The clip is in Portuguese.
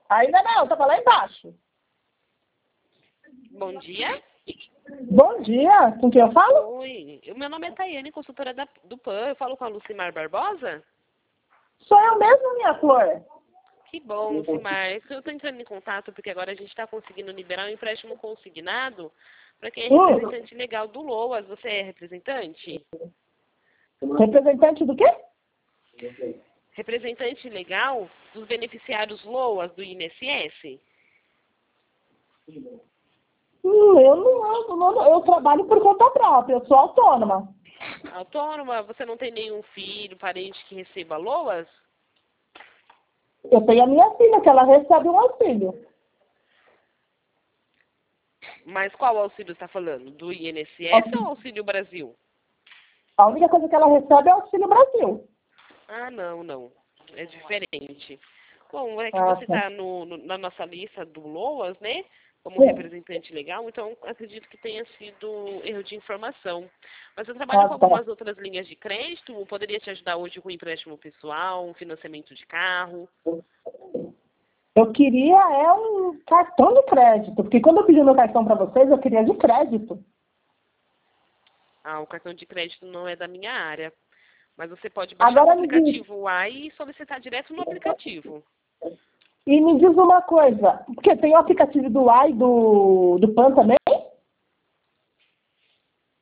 Ainda não, tava lá embaixo. Bom dia. Bom dia, com quem eu falo? Oi, o meu nome é Tayane, consultora do PAN. Eu falo com a Lucimar Barbosa? Sou eu mesmo, minha flor. Que bom, Lucimar. Eu estou entrando em contato porque agora a gente está conseguindo liberar um empréstimo consignado para quem é representante legal do LOAS. Você é representante? Representante do quê? Representante legal dos beneficiários LOAS do INSS? Eu eu trabalho por conta própria, eu sou autônoma. Autônoma? Você não tem nenhum filho, parente que receba LOAS? Eu tenho a minha filha, que ela recebe um auxílio. Mas qual auxílio está falando? Do INSS ou Auxílio Brasil? A única coisa que ela recebe é o Auxílio Brasil. Ah, não. É diferente. Bom, é que Ah, você tá. está na nossa lista do LOAS, né? Como representante legal, então acredito que tenha sido erro de informação. Mas eu trabalho com Ah, tá. algumas outras linhas de crédito, poderia te ajudar hoje com empréstimo pessoal, um financiamento de carro. Eu queria um cartão de crédito, porque quando eu pedi meu cartão para vocês, eu queria de crédito. Ah, o cartão de crédito não é da minha área. Mas você pode baixar o Agora me diz, aplicativo Uai e solicitar direto no aplicativo. e me diz uma coisa, porque tem o aplicativo do AI, do PAN também,